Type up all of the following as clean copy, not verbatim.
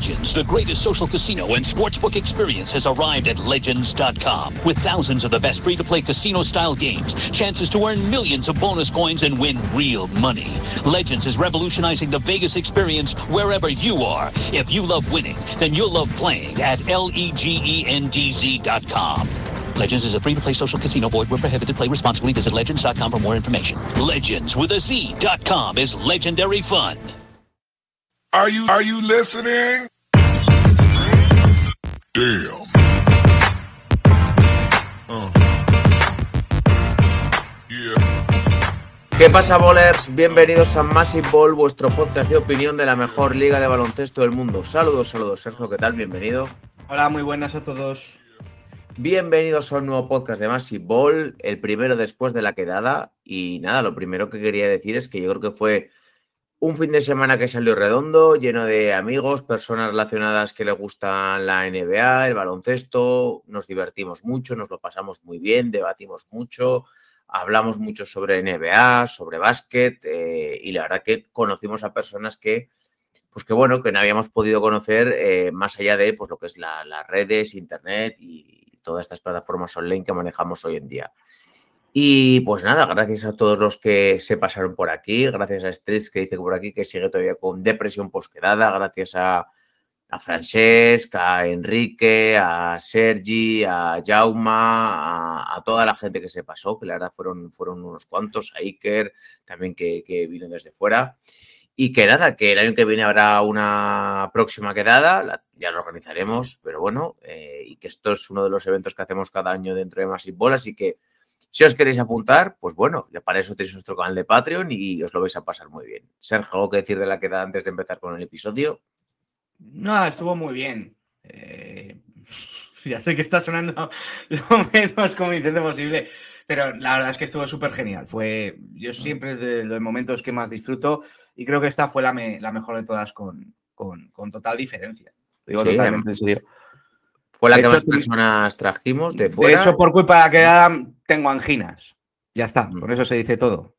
Legends, the greatest social casino and sportsbook experience, has arrived at Legends.com. With thousands of the best free-to-play casino-style games, chances to earn millions of bonus coins and win real money. Legends is revolutionizing the Vegas experience wherever you are. If you love winning, then you'll love playing at LEGENDZ.com. Legends is a free-to-play social casino. Void where prohibited. Play responsibly. Visit Legends.com for more information. Legends with a Z.com is legendary fun. Are you listening? Damn. Yeah. ¿Qué pasa, bowlers? Bienvenidos a Massive Ball, vuestro podcast de opinión de la mejor liga de baloncesto del mundo. Saludos, Sergio, ¿qué tal? Bienvenido. Hola, muy buenas a todos. Bienvenidos a un nuevo podcast de Massive Ball, el primero después de la quedada. Y nada, lo primero que quería decir es que yo creo que fue un fin de semana que salió redondo, lleno de amigos, personas relacionadas que les gustan la NBA, el baloncesto. Nos divertimos mucho, nos lo pasamos muy bien, debatimos mucho, hablamos mucho sobre NBA, sobre básquet y la verdad que conocimos a personas que no habíamos podido conocer más allá de pues, lo que es las redes, internet y todas estas plataformas online que manejamos hoy en día. Y pues nada, gracias a todos los que se pasaron por aquí, gracias a Streets que dice por aquí que sigue todavía con depresión posquedada, gracias a Francesc, a Enrique, a Sergi, a Jauma, a toda la gente que se pasó, que la verdad fueron unos cuantos, a Iker también que vino desde fuera. Y que nada, que el año que viene habrá una próxima quedada, ya lo organizaremos, pero bueno, y que esto es uno de los eventos que hacemos cada año dentro de Massive Ball, así que si os queréis apuntar, pues bueno, ya para eso tenéis nuestro canal de Patreon y os lo vais a pasar muy bien. Sergio, ¿algo que decir de la quedada antes de empezar con el episodio? No, estuvo muy bien. Ya sé que está sonando lo menos convincente posible, pero la verdad es que estuvo súper genial. Yo siempre de los momentos que más disfruto y creo que esta fue la mejor de todas con total diferencia. Lo digo totalmente en serio. Fue la que más personas trajimos de fuera. De hecho, por culpa de la quedada tengo anginas. Ya está, por eso se dice todo.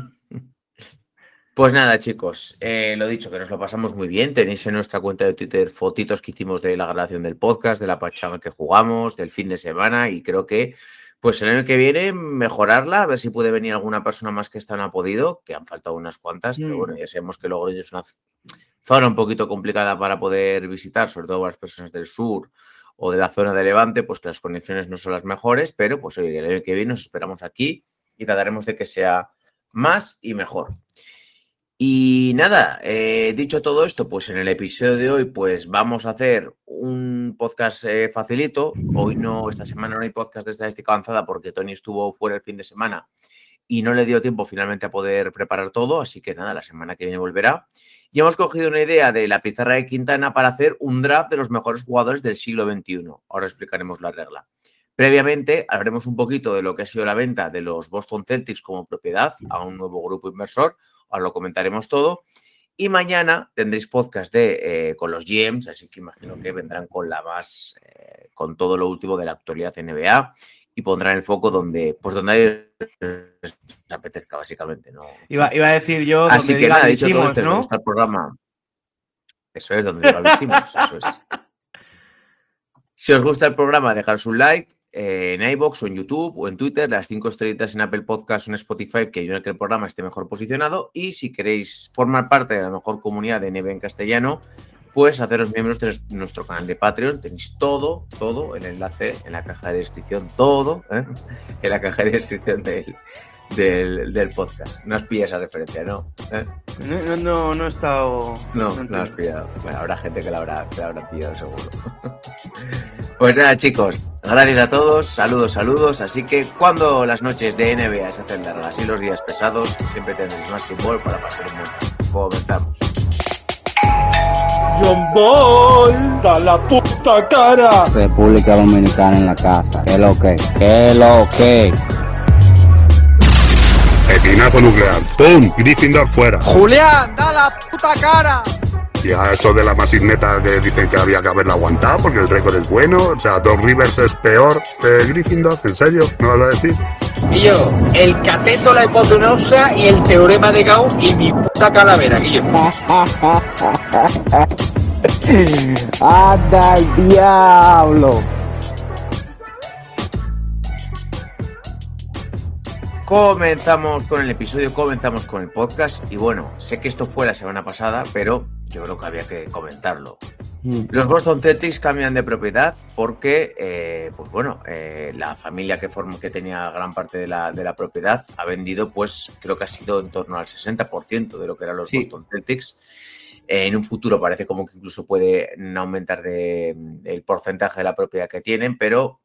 Pues nada, chicos, lo dicho, que nos lo pasamos muy bien. Tenéis en nuestra cuenta de Twitter fotitos que hicimos de la grabación del podcast, de la pachanga que jugamos, del fin de semana y creo que pues el año que viene mejorarla, a ver si puede venir alguna persona más que esta no ha podido, que han faltado unas cuantas, pero bueno, ya sabemos que Logroño es una zona un poquito complicada para poder visitar, sobre todo para las personas del sur o de la zona de Levante, pues que las conexiones no son las mejores, pero pues hoy el año que viene nos esperamos aquí y trataremos de que sea más y mejor. Y nada, dicho todo esto, pues en el episodio de hoy pues vamos a hacer un podcast facilito. Esta semana no hay podcast de estadística avanzada porque Tony estuvo fuera el fin de semana y no le dio tiempo finalmente a poder preparar todo, así que nada, la semana que viene volverá. Y hemos cogido una idea de la pizarra de Quintana para hacer un draft de los mejores jugadores del siglo XXI. Ahora explicaremos la regla. Previamente hablaremos un poquito de lo que ha sido la venta de los Boston Celtics como propiedad a un nuevo grupo inversor. Ahora lo comentaremos todo. Y mañana tendréis podcast con los GMs, así que imagino que vendrán con todo lo último de la actualidad NBA y pondrán el foco donde les apetezca, básicamente. ¿No? Iba a decir yo, así donde que nada, dicho hicimos, todo esto, ¿no? os gusta el programa. Eso es, donde lo hicimos, eso es. Si os gusta el programa, dejaros un like en iVoox o en YouTube o en Twitter, las 5 estrellitas en Apple Podcasts o en Spotify que ayudan a que el programa esté mejor posicionado y si queréis formar parte de la mejor comunidad de NBA en castellano, pues haceros miembros de nuestro canal de Patreon. Tenéis todo, el enlace en la caja de descripción, en la caja de descripción del podcast. No has pillado esa referencia, ¿no? No he estado... No has pillado. Bueno, habrá gente que la habrá pillado seguro. Pues nada, chicos, gracias a todos, saludos. Así que cuando las noches de NBA se hacen largas y los días pesados, siempre tendréis más Ball para pasar un momento. Comenzamos. John Ball, da la puta cara. República Dominicana en la casa. ¿Qué lo que? Pepinazo nuclear. ¡Pum! Gryffindor fuera. Julián, da la puta cara. Y a eso de la masigneta que dicen que había que haberla aguantado porque el récord es bueno. O sea, Doc Rivers es peor que Gryffindor. ¿En serio? ¿No vas a decir? Guillo, el cateto, la hipotenusa y el teorema de Gauss y mi puta calavera, Guillo. ¡Anda el diablo! Comenzamos con el episodio, comenzamos con el podcast y bueno, sé que esto fue la semana pasada, pero yo creo que había que comentarlo. Los Boston Celtics cambian de propiedad porque, la familia que tenía gran parte de la propiedad ha vendido, pues creo que ha sido en torno al 60% de lo que eran los Boston Celtics. En un futuro parece como que incluso puede aumentar el porcentaje de la propiedad que tienen, pero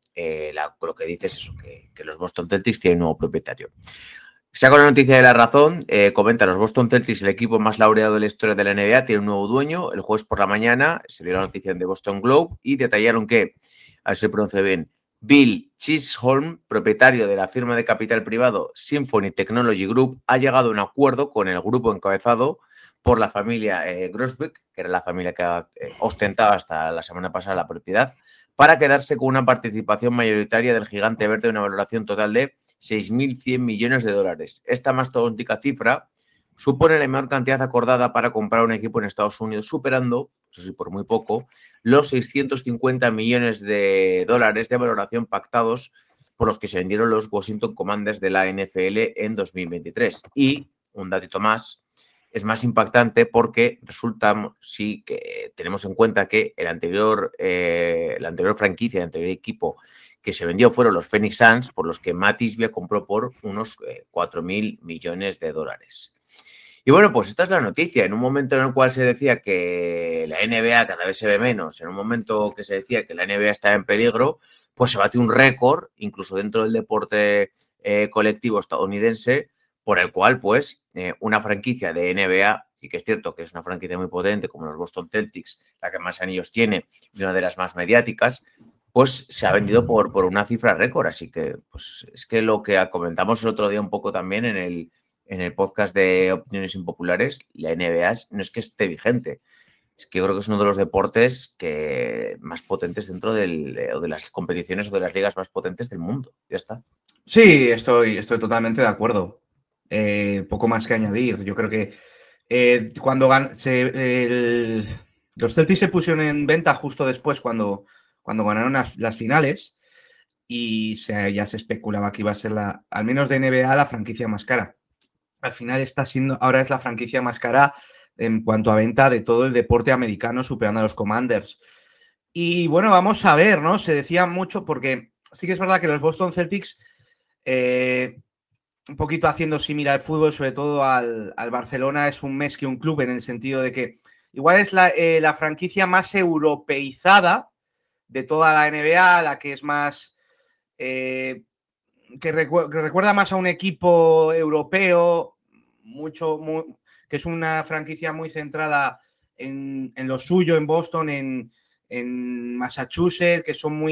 lo que dice es eso, que los Boston Celtics tienen un nuevo propietario. Saco la noticia de La Razón, comenta: los Boston Celtics, el equipo más laureado de la historia de la NBA, tiene un nuevo dueño. El jueves por la mañana se dio la noticia en The Boston Globe y detallaron que, a ver si se pronuncia bien, Bill Chisholm, propietario de la firma de capital privado Symphony Technology Group, ha llegado a un acuerdo con el grupo encabezado por la familia Grosbeck, que era la familia que ostentaba hasta la semana pasada la propiedad, para quedarse con una participación mayoritaria del gigante verde de una valoración total de 6.100 millones de dólares. Esta mastodóntica cifra supone la menor cantidad acordada para comprar un equipo en Estados Unidos, superando, eso sí por muy poco, los 650 millones de dólares de valoración pactados por los que se vendieron los Washington Commanders de la NFL en 2023. Y, un datito más, es más impactante porque resulta, sí que tenemos en cuenta que la anterior franquicia, el anterior equipo que se vendió fueron los Phoenix Suns, por los que Matt Ishbia compró por unos 4.000 millones de dólares. Y bueno, pues esta es la noticia. En un momento en el cual se decía que la NBA cada vez se ve menos, en un momento que se decía que la NBA está en peligro, pues se bate un récord, incluso dentro del deporte colectivo estadounidense, por el cual, pues, una franquicia de NBA, sí que es cierto que es una franquicia muy potente, como los Boston Celtics, la que más anillos tiene y una de las más mediáticas, pues se ha vendido por una cifra récord. Así que, pues, es que lo que comentamos el otro día un poco también en el podcast de Opiniones Impopulares, la NBA no es que esté vigente, es que yo creo que es uno de los deportes más potentes dentro de las competiciones o de las ligas más potentes del mundo. Ya está. Sí, estoy totalmente de acuerdo. Poco más que añadir. Yo creo que cuando los Celtics se pusieron en venta justo después cuando ganaron las finales y ya se especulaba que iba a ser al menos de NBA, la franquicia más cara. Al final ahora es la franquicia más cara en cuanto a venta de todo el deporte americano, superando a los Commanders. Y bueno, vamos a ver, ¿no? Se decía mucho porque sí que es verdad que los Boston Celtics, un poquito haciendo similar al fútbol, sobre todo al Barcelona, es un mes que un club, en el sentido de que igual es la franquicia más europeizada de toda la NBA, la que es más que recuerda más a un equipo europeo, que es una franquicia muy centrada en lo suyo, en Boston, en Massachusetts,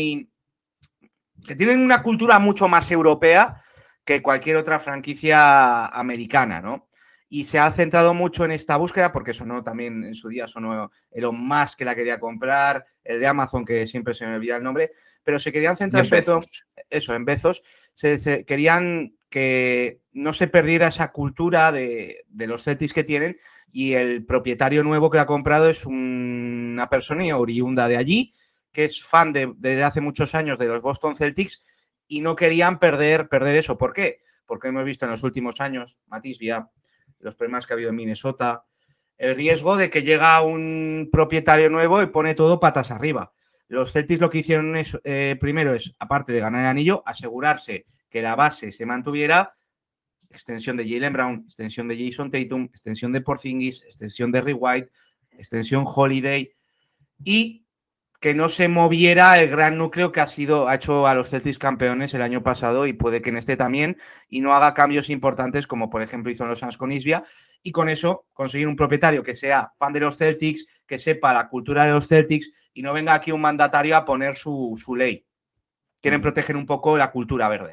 que tienen una cultura mucho más europea que cualquier otra franquicia americana, ¿no? Y se ha centrado mucho en esta búsqueda porque sonó también en su día, sonó Elon Musk, que la quería comprar, el de Amazon, que siempre se me olvida el nombre, pero se querían centrar sobre todo en Bezos. Querían que no se perdiera esa cultura de los Celtics que tienen, y el propietario nuevo que ha comprado es una persona oriunda de allí, que es fan desde hace muchos años de los Boston Celtics, y no querían perder eso. ¿Por qué? Porque hemos visto en los últimos años, Matt Ishbia, los problemas que ha habido en Minnesota, el riesgo de que llega un propietario nuevo y pone todo patas arriba. Los Celtics lo que hicieron primero es, aparte de ganar el anillo, asegurarse que la base se mantuviera. Extensión de Jaylen Brown, extensión de Jason Tatum, extensión de Porzingis, extensión de Rick White, extensión Holiday, y que no se moviera el gran núcleo que ha hecho a los Celtics campeones el año pasado, y puede que en este también, y no haga cambios importantes como por ejemplo hizo en los Suns con Ishbia, y con eso conseguir un propietario que sea fan de los Celtics, que sepa la cultura de los Celtics y no venga aquí un mandatario a poner su ley. Quieren proteger un poco la cultura verde.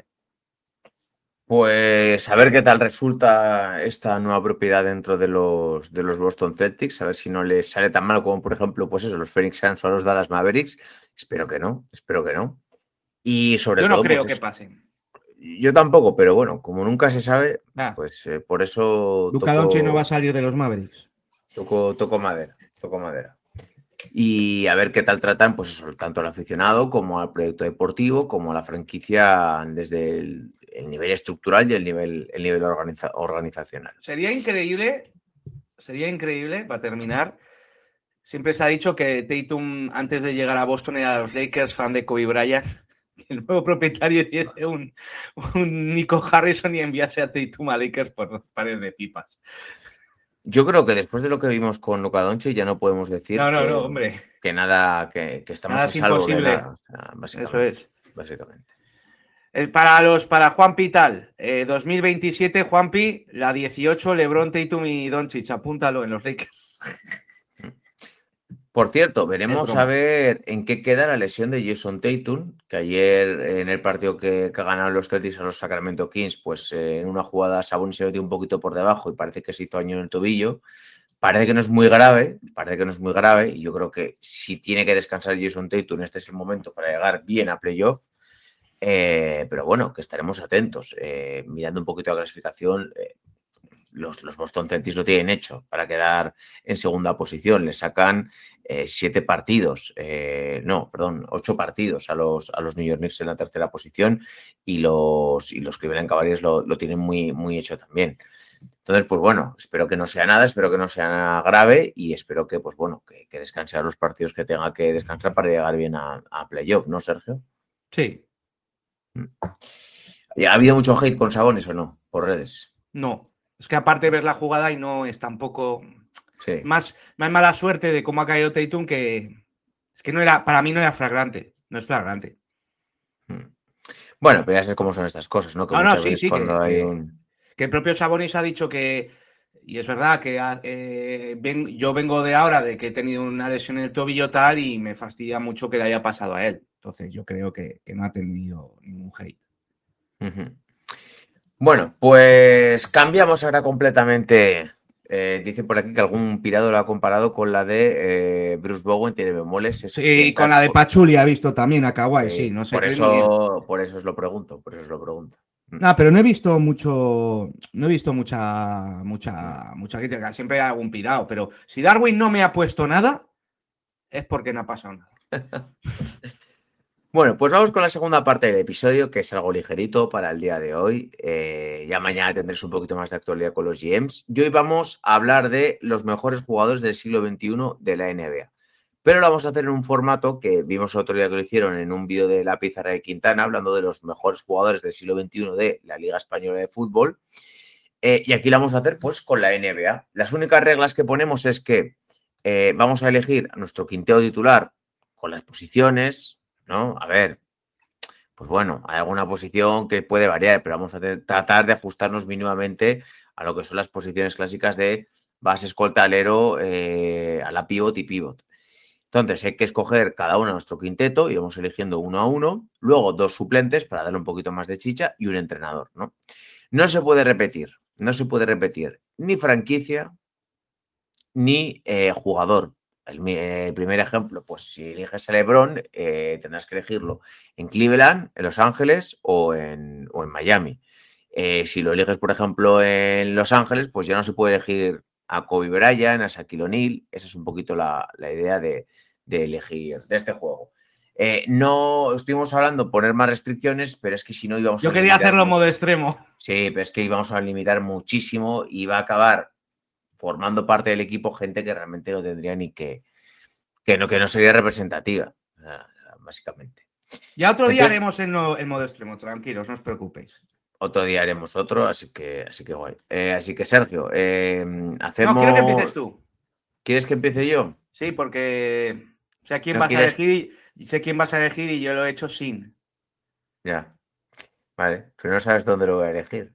Pues a ver qué tal resulta esta nueva propiedad dentro de los Boston Celtics, a ver si no les sale tan mal como, por ejemplo, pues eso, los Phoenix Suns o los Dallas Mavericks. Espero que no. Y sobre todo, yo no creo pues, que pase. Yo tampoco, pero bueno, como nunca se sabe, pues por eso Luka Doncic no va a salir de los Mavericks. Toco madera. y a ver qué tal tratan, pues eso, tanto al aficionado como al proyecto deportivo, como a la franquicia desde el nivel estructural y el nivel organizacional. Sería increíble, para terminar. Siempre se ha dicho que Tatum, antes de llegar a Boston, era los Lakers, fan de Kobe Bryant. Que el nuevo propietario hiciese un Nico Harrison y enviase a Tatum a Lakers por 2 pares de pipas. Yo creo que después de lo que vimos con Luka Doncic ya no podemos decir No, hombre. que nada, que estamos Nada a es salvo de imposible. nada. O sea, básicamente, Eso es. básicamente. Para Juanpi tal, 2027, Juanpi, la 18, LeBron, Tatum y Doncic, apúntalo en los Lakers. Por cierto, Es veremos broma. a ver en qué queda la lesión de Jason Tatum, que ayer en el partido que ganaron los Celtics a los Sacramento Kings, pues en una jugada Sabonis se metió un poquito por debajo y parece que se hizo daño en el tobillo. Parece que no es muy grave, y yo creo que si tiene que descansar Jason Tatum, este es el momento para llegar bien a playoff. Pero bueno, que estaremos atentos. Mirando un poquito la clasificación, los Boston Celtics lo tienen hecho para quedar en segunda posición. Le sacan 8 partidos a los New York Knicks en la tercera posición y los Cleveland Cavaliers lo tienen muy, muy hecho también. Entonces, pues bueno, espero que no sea nada, espero que no sea nada grave y espero que, pues bueno, que descanse a los partidos que tenga que descansar para llegar bien a playoff, ¿no, Sergio? Sí. ¿Ha habido mucho hate con Sabonis o no? Por redes. No. Es que aparte ves la jugada y no es tampoco... Sí. Más mala suerte de cómo ha caído Tatum que... Es que no era, para mí no era flagrante. No es flagrante. Bueno, pero ya sabes cómo son estas cosas, ¿no? Que muchas veces Sí, cuando hay que el propio Sabonis ha dicho que, y es verdad que yo vengo de ahora de que he tenido una lesión en el tobillo tal y me fastidia mucho que le haya pasado a él. Entonces yo creo que no ha tenido ningún hate. Bueno, pues cambiamos ahora completamente. Dice por aquí que algún pirado lo ha comparado con la de Bruce Bowen, tiene bemoles. Sí, con la de Pachulia ha visto también a Kawhi, sí, no sé. Por eso os lo pregunto, No, pero no he visto mucha crítica. Siempre hay algún pirado, pero si Darwin no me ha puesto nada, es porque no ha pasado nada. Bueno, pues vamos con la segunda parte del episodio, que es algo ligerito para el día de hoy. Ya mañana tendréis un poquito más de actualidad con los GMs. Y hoy vamos a hablar de los mejores jugadores del siglo XXI de la NBA. Pero lo vamos a hacer en un formato que vimos otro día que lo hicieron en un vídeo de La Pizarra de Quintana, hablando de los mejores jugadores del siglo XXI de la Liga Española de Fútbol. Y aquí lo vamos a hacer pues con la NBA. Las únicas reglas que ponemos es que vamos a elegir a nuestro quinteo titular con las posiciones, ¿no? A ver, pues bueno, hay alguna posición que puede variar, pero vamos a tratar de ajustarnos mínimamente a lo que son las posiciones clásicas de base, escolta, alero, a la pivot y pivot. Entonces hay que escoger cada uno nuestro quinteto, y vamos eligiendo uno a uno, luego 2 suplentes para darle un poquito más de chicha y un entrenador, ¿no? No se puede repetir ni franquicia ni jugador. El primer ejemplo, pues si eliges a LeBron, tendrás que elegirlo en Cleveland, en Los Ángeles o en Miami. Si lo eliges, por ejemplo, en Los Ángeles, pues ya no se puede elegir a Kobe Bryant, a Shaquille O'Neal. Esa es un poquito la idea de elegir de este juego. No estuvimos hablando poner más restricciones, pero es que si no íbamos Yo quería hacerlo modo extremo. Sí, pero es que íbamos a limitar muchísimo y va a acabar formando parte del equipo gente que realmente no tendría ni que no sería representativa, básicamente. Ya otro día haremos en modo extremo, tranquilos, no os preocupéis. Otro día haremos otro, así que guay. Así que, Sergio, hacemos... No, quiero que empieces tú. ¿Quieres que empiece yo? Sí, porque sé a quién vas a elegir y yo lo he hecho sin. Ya. Vale, pero no sabes dónde lo voy a elegir.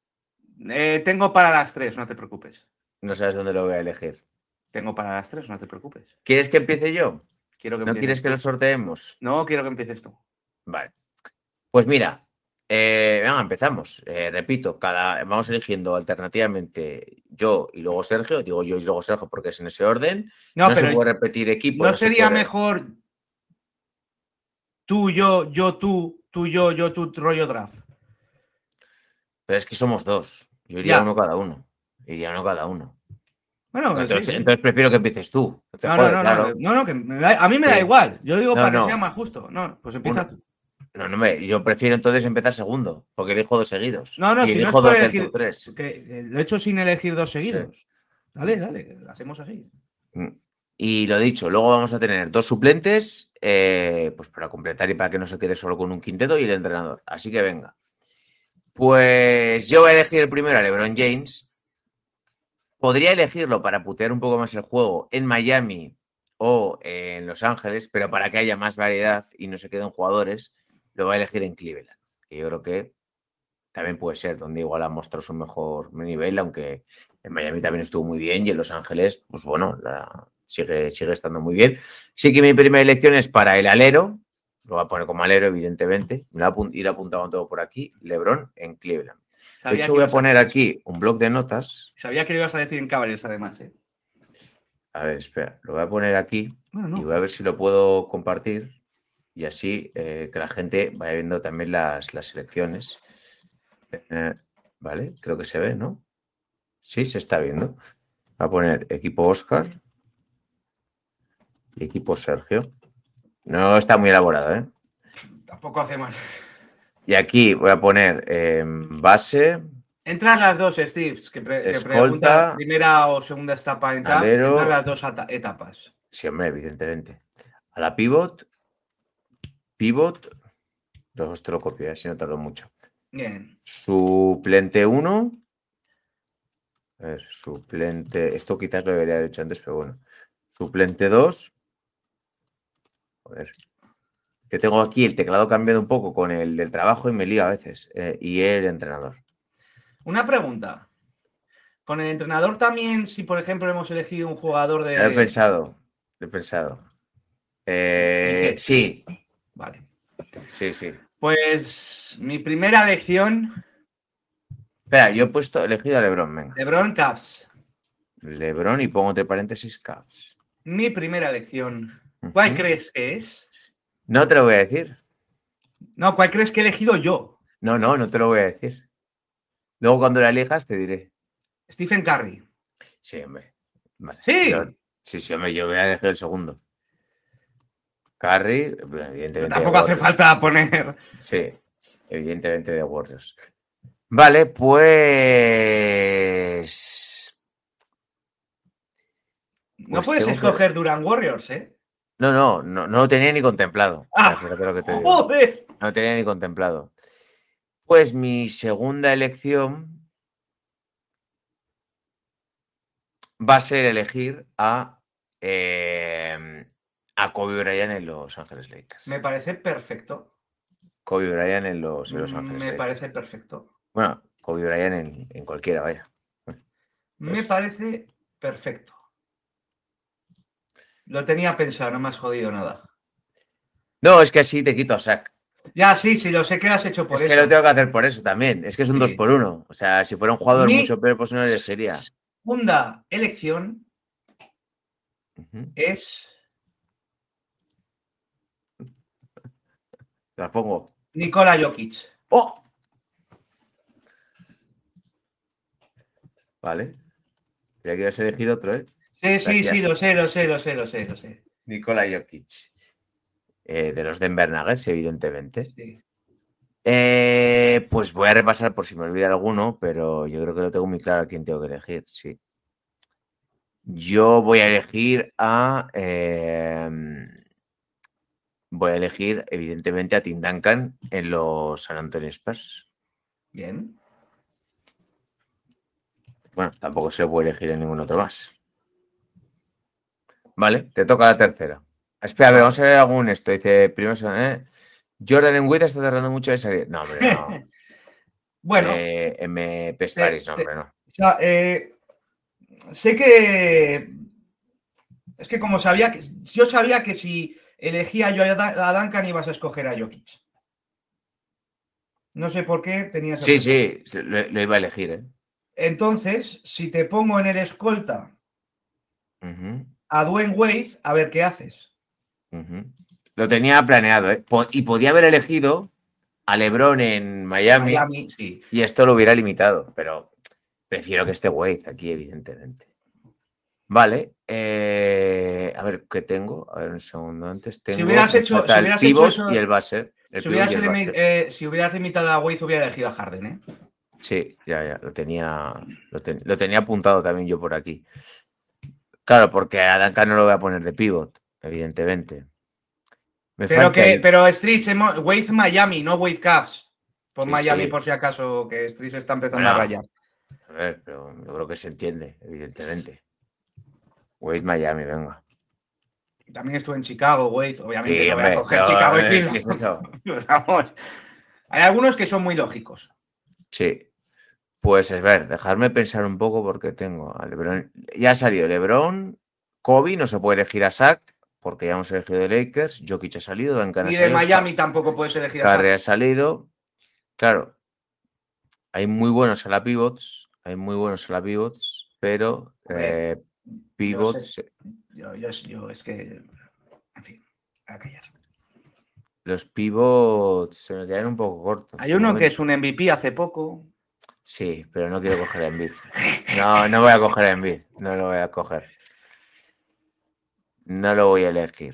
Tengo para las 3, no te preocupes. No sabes dónde lo voy a elegir. Tengo para las 3, no te preocupes. ¿Quieres que empiece yo? ¿No quieres que lo sorteemos? No, quiero que empieces tú. Vale. Pues mira, venga, empezamos. Repito, vamos eligiendo alternativamente yo y luego Sergio. Digo yo y luego Sergio porque es en ese orden. No pero se puede repetir equipo. ¿No sería mejor tú, yo, tú, rollo draft? Pero es que somos 2. Yo iría uno cada uno. Bueno, Entonces, sí. entonces prefiero que empieces tú. No te No, jode, no, claro. que a mí me da Sí. igual. Yo digo No, para que no. sea más justo. No, pues empieza Uno- tú. No, yo prefiero entonces empezar segundo, porque elijo 2 seguidos. No, Y si no es elijo por 2 del top elegir. 3. Lo he hecho sin elegir 2 Sí. seguidos. Dale, lo hacemos así. Y lo dicho, luego vamos a tener 2 suplentes, pues para completar y para que no se quede solo con un quinteto y el entrenador. Así que venga. Pues yo voy a elegir el primero a LeBron James. Podría elegirlo para putear un poco más el juego en Miami o en Los Ángeles, pero para que haya más variedad y no se queden jugadores, lo voy a elegir en Cleveland, que yo creo que también puede ser donde igual ha mostrado su mejor nivel, aunque en Miami también estuvo muy bien y en Los Ángeles, pues bueno, sigue estando muy bien. Sí que mi primera elección es para el alero, lo voy a poner como alero, evidentemente, me lo voy a ir apuntando todo por aquí, LeBron en Cleveland. De hecho, voy a poner aquí un bloc de notas. Sabía que lo ibas a decir en Cavaliers, además. A ver, espera, lo voy a poner aquí Bueno, y voy a ver si lo puedo compartir y así que la gente vaya viendo también las selecciones. Vale, creo que se ve, ¿no? Sí, se está viendo. Voy a poner equipo Oscar y equipo Sergio. No está muy elaborado, ¿eh? Tampoco hace más. Y aquí voy a poner base. Entran las dos, Steve, que Escolta, pregunta primera o segunda etapa en Caps. alero. Entran las dos etapas. Sí, hombre, evidentemente. A la pivot. Luego esto lo copio, si no tardo mucho. Bien. Suplente 1. A ver, suplente. Esto quizás lo debería haber hecho antes, pero bueno. Suplente 2. Joder. Que tengo aquí el teclado cambiado un poco con el del trabajo y me lío a veces. Y el entrenador. Una pregunta. Con el entrenador también, si por ejemplo hemos elegido un jugador de. Lo he pensado. Sí. Vale. Sí. Pues mi primera elección. Espera, yo he elegido a LeBron, venga. LeBron Caps. LeBron y pongo entre paréntesis Caps. Mi primera elección. ¿Cuál crees que es? No te lo voy a decir. No, ¿cuál crees que he elegido yo? No te lo voy a decir. Luego cuando la elijas te diré. Stephen Curry. Sí, hombre. Vale. Sí. Sí, hombre, yo voy a elegir el segundo. Curry, evidentemente. Tampoco hace falta poner. Sí, evidentemente de Warriors. Vale, pues. No puedes escoger Durant Warriors, ¿eh? No lo tenía ni contemplado. ¡Ah! Fíjate lo que te digo. ¡Joder! No lo tenía ni contemplado. Pues mi segunda elección va a ser elegir a Kobe Bryant en Los Ángeles Lakers. Me parece perfecto. Kobe Bryant en Los Ángeles Lakers. Me parece perfecto. Bueno, Kobe Bryant en cualquiera, vaya. Me parece perfecto. Lo tenía pensado, no me has jodido nada. No, es que así te quito a Shaq. Ya, sí, lo sé que lo has hecho por eso. Es que lo tengo que hacer por eso también. Es que es un 2 por 1. O sea, si fuera un jugador mucho peor, pues no lo elegiría. Segunda elección es. La pongo. Nikola Jokic. ¡Oh! Vale. Creía que ibas a elegir otro, ¿eh? Sí, lo sé. Nikola Jokic. De los Denver Nuggets, evidentemente. Sí. Pues voy a repasar por si me olvida alguno, pero yo creo que lo tengo muy claro a quién tengo que elegir, sí. Yo voy a elegir evidentemente, a Tim Duncan en los San Antonio Spurs. Bien. Bueno, tampoco se puede elegir en ningún otro más. Vale, te toca la tercera. Espera, a ver, vamos a ver algún esto. Dice, primero, Jordan en Witt está tardando mucho de salir. No, hombre, no. Bueno. MP Paris, no, hombre, no. O sea, sé que. Es que como sabía que. Yo sabía que si elegía yo a Duncan ibas a escoger a Jokic. No sé por qué tenías. Sí, lo iba a elegir, ¿eh? Entonces, si te pongo en el escolta a Dwayne Wade, a ver qué haces. Lo tenía planeado, ¿eh? Y podía haber elegido a LeBron en Miami sí. Y esto lo hubiera limitado, pero prefiero que esté Wade aquí, evidentemente. Vale. A ver, ¿qué tengo? A ver, un segundo. Antes tengo. hubieras me hecho- falta si el hubieras hecho pivot eso- y el base. El Si pivot hubieras, y el base. si hubieras limitado a Waze, hubiera elegido a Harden, ¿eh? Sí, ya. Lo tenía apuntado también yo por aquí. Claro, porque a Duncan no lo voy a poner de pivot, evidentemente. Me falta el- Pero Streets, Waze Miami, no Waze Cavs. Pon Sí, Miami sí. por si acaso, que Streets está empezando a Bueno, rayar. A ver, pero yo creo que se entiende, evidentemente. Wade Miami, venga. También estuve en Chicago, Waze. Obviamente Sí, no voy a hombre, coger pero, Chicago y ¿qué es Cleveland. eso? Vamos. Hay algunos que son muy lógicos. Sí. Pues es ver, dejarme pensar un poco porque tengo a LeBron. Ya ha salido LeBron, Kobe, no se puede elegir a Shaq porque ya hemos elegido de Lakers, Jokic ha salido, Duncan ha Ni de salido, Miami tampoco puedes elegir a Curry Shaq. ha salido. Claro, hay muy buenos a la pivots, pero Hombre, pivots, Yo es que. En fin, voy a callar. los pivots se me quedan un poco cortos. Hay de uno que momento. es un MVP hace poco. Sí, pero no quiero coger a Embiid. No voy a coger a Embiid. No lo voy a coger. No lo voy a elegir.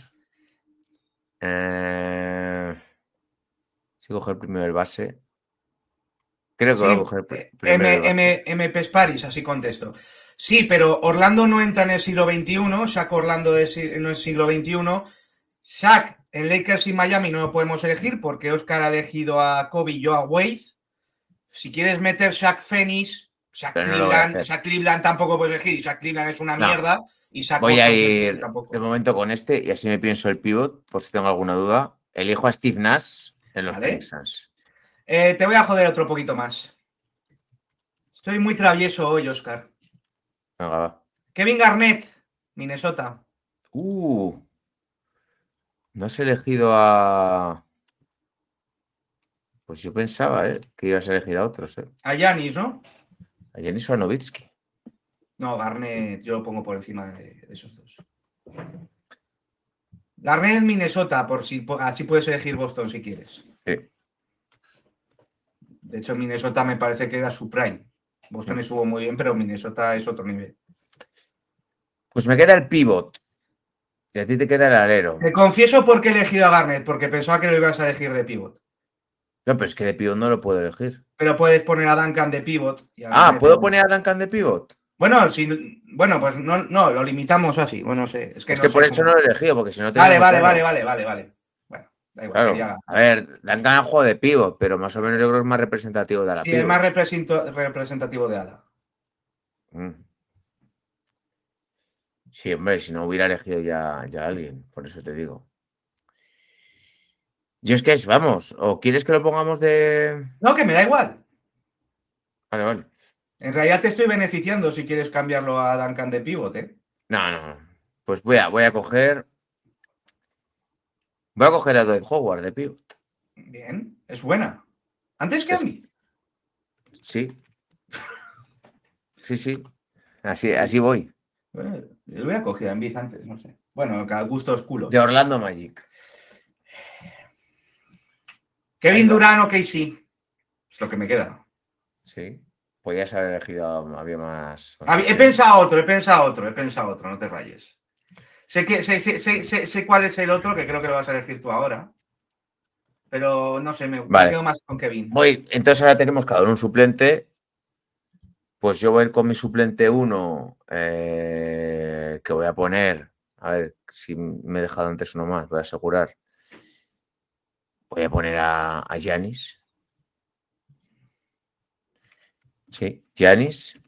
Si coger primero el base. Creo que Sí, voy a coger primero el base. MP Paris, así contesto. Sí, pero Orlando no entra en el siglo XXI. Shaq Orlando no es siglo XXI. Shaq en Lakers y Miami no lo podemos elegir porque Oscar ha elegido a Kobe y yo a Wade. Si quieres meter Shaq Phoenix, Pero no lo voy a hacer. Shaq Cleveland tampoco puedes elegir. Y Shaq Cleveland es una No. mierda. Y Shaq Voy a Boston ir tampoco. de momento con este y así me pienso el pivot por si tengo alguna duda. Elijo a Steve Nash en los Vale. Phoenix Suns. Te voy a joder otro poquito más. Estoy muy travieso hoy, Oscar. Venga, va. Kevin Garnett, Minnesota. No has elegido a... Pues yo pensaba, que ibas a elegir a otros, A Giannis, ¿no? A Giannis o a Nowitzki. No, Garnett yo lo pongo por encima de esos dos. Garnett, Minnesota, así puedes elegir Boston si quieres. Sí. De hecho, Minnesota me parece que era su prime. Boston estuvo muy bien, pero Minnesota es otro nivel. Pues me queda el pivot. Y a ti te queda el alero. Te confieso por qué he elegido a Garnett, porque pensaba que lo ibas a elegir de pivot. No, pero es que de pivot no lo puedo elegir. Pero puedes poner a Duncan de pivot. Y a Garnett ¿puedo de- poner a Duncan de pivot? Bueno, pues no, lo limitamos así. Bueno, no sé. Es que, Es no que sé por eso cómo- no lo he elegido, porque si no Vale. claro. Bueno, da igual. Claro. quería- A ver, Duncan ha jugado de pivot, pero más o menos yo creo que es más representativo de la Sí, pivot. es más representativo de Ala. Mm. Sí, hombre, si no hubiera elegido ya a alguien, por eso te digo. Yo es que vamos, ¿o quieres que lo pongamos de...? No, que me da igual. Vale. En realidad te estoy beneficiando si quieres cambiarlo a Duncan de pivot, ¿eh? No. Pues voy a coger... Voy a coger a Dwight Howard de pivot. Bien, es buena. Antes que a mí. Sí. Sí. Así voy. Bueno, yo lo voy a coger a Embiid antes, no sé. Bueno, cada gusto es culo. De Orlando Magic. Kevin Durant o KC. Es lo que me queda. Sí. Podías haber elegido, había más... He pensado otro, no te rayes. Sé cuál es el otro, que creo que lo vas a elegir tú ahora. Pero no sé, me quedo más con Kevin. Entonces ahora tenemos cada uno un suplente. Pues yo voy a ir con mi suplente 1, que voy a poner, a ver si me he dejado antes uno más, voy a asegurar. Voy a poner a Giannis. Sí, Giannis.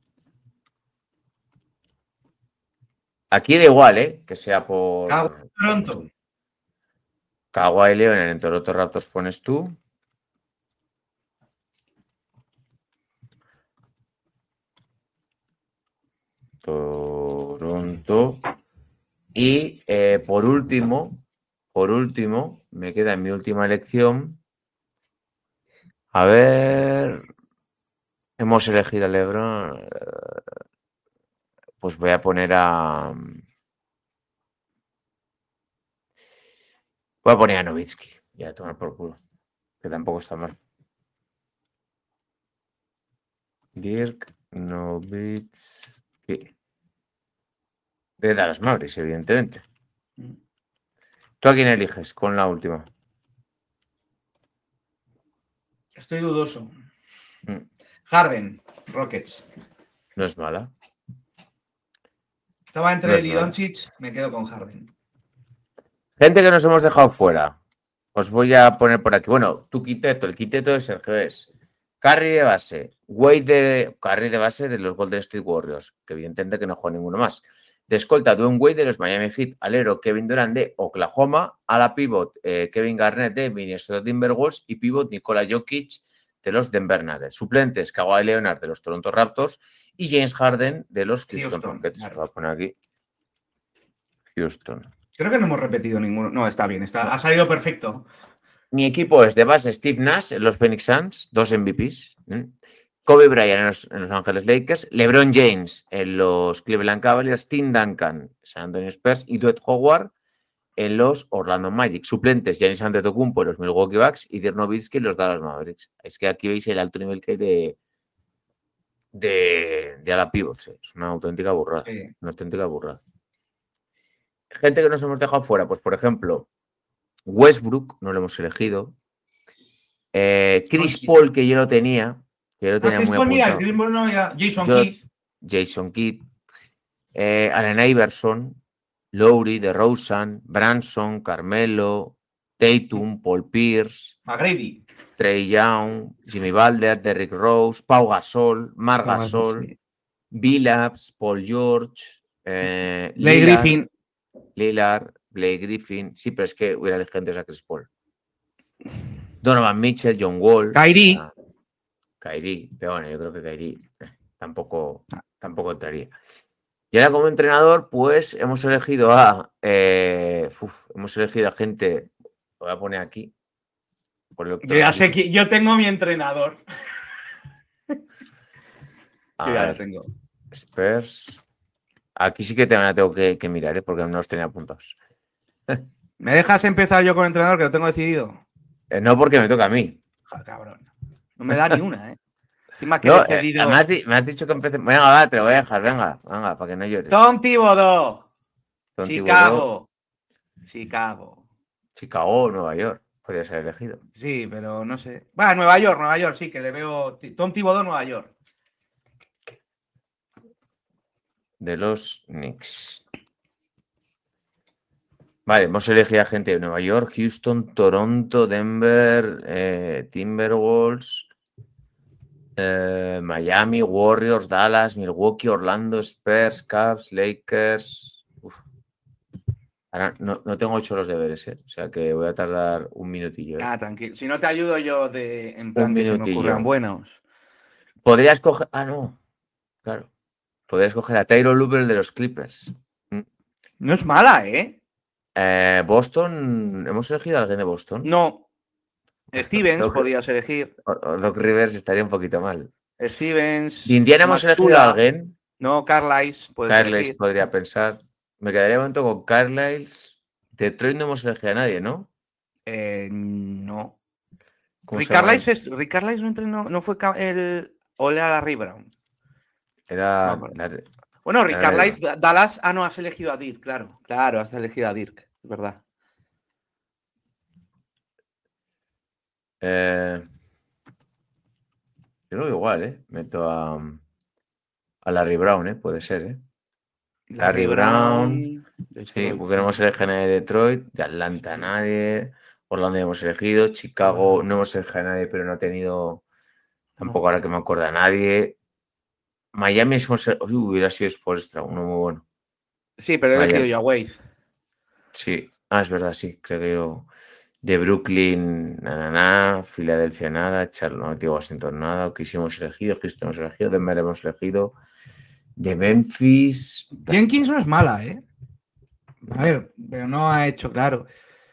Aquí da igual, que sea por... Toronto. Kawhi Leonard en Toronto Raptors pones tú. Toronto. Y por último, me queda en mi última elección. A ver, hemos elegido a LeBron. Pues voy a poner a... Voy a poner a Nowitzki. Ya, a tomar por culo. Que tampoco está mal. Dirk Nowitzki. de Dallas Mavericks, evidentemente. ¿Tú a quién eliges con la última? Estoy dudoso. Mm. Harden, Rockets. No es mala. Estaba No entre es él y mala. Doncic, me quedo con Harden. Gente que nos hemos dejado fuera. Os voy a poner por aquí. Bueno, tu quinteto. El quinteto de Sergio es Curry de base, Curry de base de los Golden State Warriors, que evidentemente que no juega ninguno más. De escolta, Dwayne Wade de los Miami Heat, alero Kevin Durant de Oklahoma, a la pivot Kevin Garnett de Minnesota Timberwolves y pivot Nikola Jokic de los Denver Nuggets. Suplentes, Kawhi Leonard de los Toronto Raptors y James Harden de los Houston Rockets. Claro. Te voy a poner aquí. Houston. Creo que no hemos repetido ninguno. No, está bien, ha salido perfecto. Mi equipo es de base Steve Nash en los Phoenix Suns, 2 MVPs. Kobe Bryant en los Ángeles Lakers, LeBron James en los Cleveland Cavaliers, Tim Duncan en San Antonio Spurs y Dwight Howard en los Orlando Magic. Suplentes, Giannis Antetokounmpo en los Milwaukee Bucks y Dirk Nowitzki en los Dallas Mavericks. Es que aquí veis el alto nivel que hay de ala pivots. Es una auténtica burrada. Sí. Una auténtica burrada. Gente que nos hemos dejado fuera, pues por ejemplo, Westbrook, no lo hemos elegido. Chris Paul, que yo lo tenía. Que yo lo tenía Chris muy Paul, mira, apuntado. Chris Paul no, mira, Jason Kidd. Allen Iverson, Lowry, DeRozan, Branson, Carmelo, Tatum, Paul Pierce, McGrady, Trey Young, Jimmy Butler, Derrick Rose, Pau Gasol, Marc Gasol, sí. Billups, Paul George, Blake Griffin. Lillard, Blake Griffin. Sí, pero es que hubiera elegido antes a Chris Paul. Donovan Mitchell, John Wall. Kyrie. Kyrie, pero bueno, yo creo que Kyrie tampoco entraría. Y ahora como entrenador, pues hemos elegido a gente, lo voy a poner aquí. Yo ya sé que yo tengo mi entrenador. Yo ya lo tengo. Spurs. Aquí sí que tengo que mirar, porque no los tenía apuntados. ¿Me dejas empezar yo con el entrenador que lo tengo decidido? No, porque me toca a mí. Joder, cabrón. No me da ni una, ¿eh? Encima que No, he decidido... me has dicho que empecé. Venga, va, te lo voy a dejar, venga, para que no llores. Tom Thibodeau. Tom Chicago. Chicago o Nueva York. Podría ser elegido. Sí, pero no sé. Va, Nueva York, sí, que le veo. Tom Thibodeau, Nueva York. De los Knicks. Vale, hemos elegido a gente de Nueva York, Houston, Toronto, Denver, Timberwolves, Miami, Warriors, Dallas, Milwaukee, Orlando, Spurs, Cavs, Lakers. Uf. Ahora no tengo hecho los deberes, o sea que voy a tardar un minutillo. Tranquilo. Si no te ayudo yo en plan Un que se me minutillo. ocurran buenos. Podrías coger. No. Claro. Podrías coger a Tyron Lue de los Clippers. No es mala, ¿eh? Boston. ¿Hemos elegido a alguien de Boston? No. Stevens podías elegir. O Doc Rivers estaría un poquito mal. Stevens. ¿De Indiana hemos elegido a alguien? No, Carlisle. Carlisle podría pensar. Me quedaría un momento con Carlisle. Detroit no hemos elegido a nadie, ¿no? No. Rick Carlisle no entrenó, no fue el Ole a Larry Brown. Era. Bueno, Rick Carlisle, Dallas. No, has elegido a Dirk, claro. Claro, has elegido a Dirk, es verdad. Yo creo que igual, meto a Larry Brown, puede ser, Larry Brown. Sí, porque no hemos elegido a nadie de Detroit, de Atlanta nadie, Orlando hemos elegido, Chicago no hemos elegido a nadie, pero no ha tenido, tampoco ahora que me acuerdo a nadie. Miami hubiera sido Spoelstra, uno muy bueno. Sí, pero he elegido yo a Wade. Sí, es verdad, sí, creo que yo. De Brooklyn, Filadelfia nada, Charlotte, Washington nada, OKC hemos elegido, Houston hemos elegido, Denver hemos elegido, de Memphis. Jenkins no es mala, ¿eh? A ver, pero no ha hecho, claro.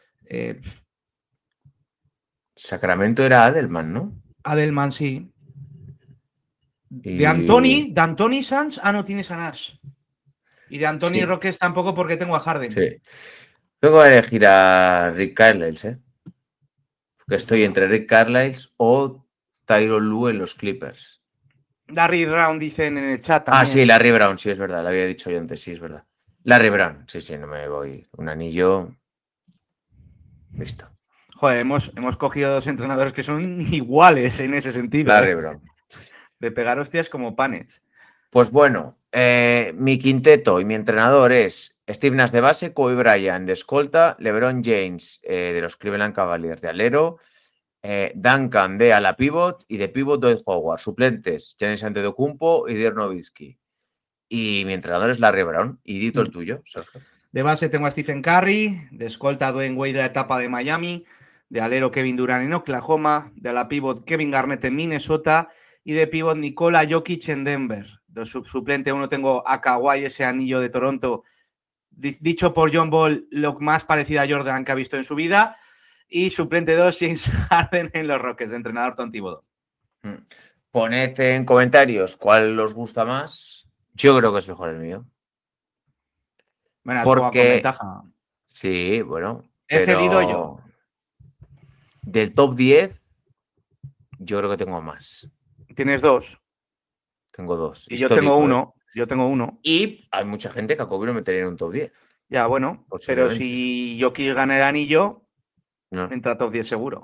Sacramento era Adelman, ¿no? Adelman, sí. De Anthony Sanz, no tienes a Nash. Y de Anthony Rockets tampoco porque tengo a Harden. Sí. Creo que voy a elegir a Rick Carlisle, Porque estoy entre Rick Carlisle o Tyron Lue en los Clippers. Larry Brown dicen en el chat también. Sí, Larry Brown, sí, es verdad. Lo había dicho yo antes, sí, es verdad. Larry Brown, sí, no me voy. Un anillo. Listo. Joder, hemos cogido 2 entrenadores que son iguales en ese sentido. Larry Brown. De pegar hostias como panes. Pues bueno, mi quinteto y mi entrenador es Steve Nash de base, Kobe Bryant de escolta, LeBron James de los Cleveland Cavaliers de alero, Duncan de ala pivot y de pivot Dwight Howard. Suplentes, Giannis Antetokounmpo y Dirk Nowitzki. Y mi entrenador es Larry Brown. Y dito el tuyo, Sergio. De base tengo a Stephen Curry, de escolta Dwayne Wade de la etapa de Miami, de alero Kevin Durant en Oklahoma, de ala pivot Kevin Garnett en Minnesota y de pivot Nikola Jokic en Denver. De suplente uno tengo a Kawhi, ese anillo de Toronto, dicho por John Ball, lo más parecido a Jordan que ha visto en su vida. Y suplente 2, James Harden en los Rockets, de entrenador Tom Thibodeau. Poned en comentarios cuál os gusta más. Yo creo que es mejor el mío. Bueno, porque con ventaja. Sí, bueno. He cedido yo. Del top 10, yo creo que tengo más. Tienes 2. Tengo 2. Y yo tengo 1. Yo tengo 1. Y hay mucha gente que a Kobe lo metería en un top 10. Ya, bueno. Pero si Jokic gana el anillo, entra top 10 seguro.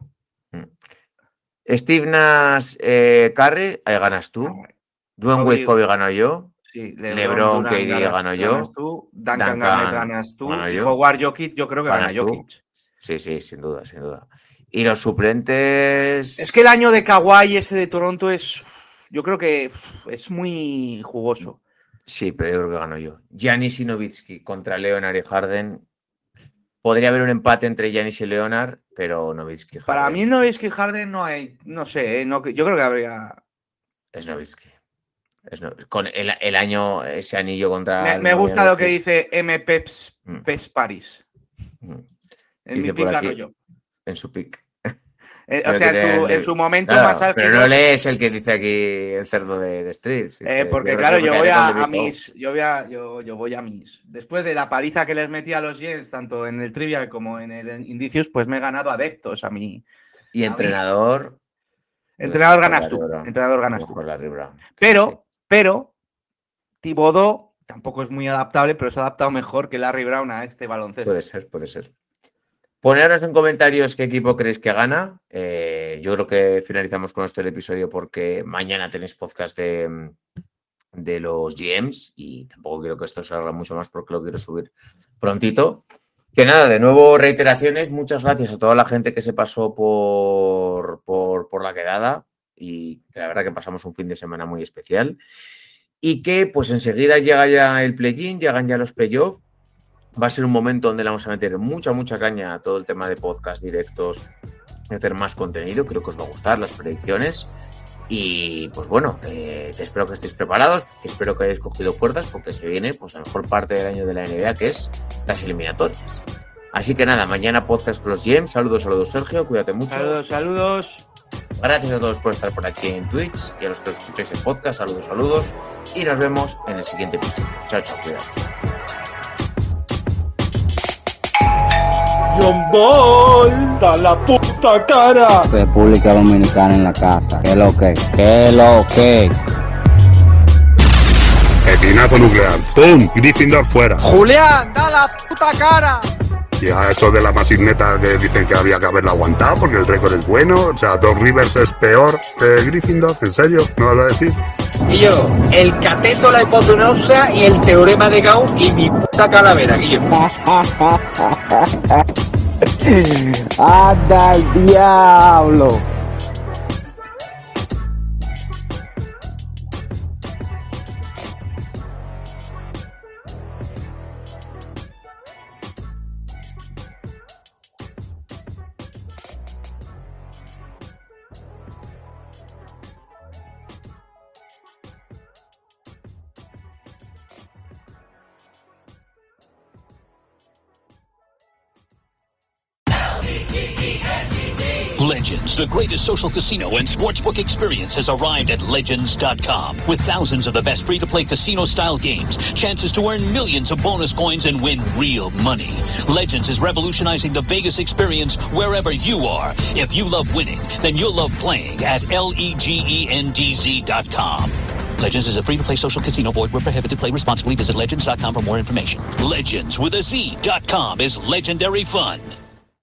Steve Nash, Curry, ahí ganas tú. Dwayne Wade, Kobe gano yo. Sí, LeBron, KD gano yo. Duncan ganas tú. Y Howard, Jokic, yo creo que gana Jokic. Sí, sin duda. Y los suplentes... Es que el año de Kawhi, ese de Toronto, yo creo que es muy jugoso. Sí, pero yo creo que gano yo. Giannis y Nowitzki contra Leonard y Harden. Podría haber un empate entre Giannis y Leonard, pero Nowitzki y Harden. Para mí Nowitzki y Harden no hay, no sé, yo creo que habría... Es Nowitzki. Con el año, ese anillo contra... Me gusta lo que dice M. Peps Paris. En mi pick gano yo. En su pick. O sea, en su momento claro, más álgido. Pero no lees el que dice aquí el cerdo de Street. Porque claro, yo voy a mis. Después de la paliza que les metí a los Jets, tanto en el Trivial como en el Indicios, pues me he ganado adeptos a mí. Y entrenador. Entrenador ganas tú. Entrenador ganas tú. Pero Thibodeau tampoco es muy adaptable, pero se ha adaptado mejor que Larry Brown a este baloncesto. Puede ser. Poneros en comentarios qué equipo creéis que gana. Yo creo que finalizamos con esto el episodio porque mañana tenéis podcast de los GMs y tampoco quiero que esto salga mucho más porque lo quiero subir prontito. Que nada, de nuevo reiteraciones, muchas gracias a toda la gente que se pasó por la quedada y que la verdad que pasamos un fin de semana muy especial y que pues enseguida llega ya el play-in, llegan ya los play-off. Va a ser un momento donde le vamos a meter mucha caña a todo el tema de podcast, directos, meter más contenido. Creo que os va a gustar las predicciones. Y pues bueno, espero que estéis preparados, que espero que hayáis cogido fuerzas porque se viene pues la mejor parte del año de la NBA, que es las eliminatorias. Así que nada, mañana podcast con los GMs. Saludos Sergio, cuídate mucho. Saludos. Gracias a todos por estar por aquí en Twitch y a los que os escucháis en podcast. Saludos. Y nos vemos en el siguiente episodio. Chao, cuidados. John Ball, da la puta cara. República Dominicana en la casa. ¿Qué lo que? Pepinazo nuclear. ¡Pum! Gryffindor fuera. Julián, da la puta cara. Y a eso de la masigneta que dicen que había que haberla aguantado porque el récord es bueno. O sea, Doc Rivers es peor que Gryffindor. ¿En serio? ¿No vas a decir? Y yo, el cateto, la hipotenusa y el teorema de Gauss y mi puta calavera, Guillermo. ¡Anda el diablo! Legends, the greatest social casino and sportsbook experience, has arrived at Legends.com. With thousands of the best free-to-play casino-style games, chances to earn millions of bonus coins and win real money. Legends is revolutionizing the Vegas experience wherever you are. If you love winning, then you'll love playing at LEGENDZ.com. Legends is a free-to-play social casino. Void where prohibited. Play responsibly. Visit legends.com for more information. Legends with a Z.com is legendary fun.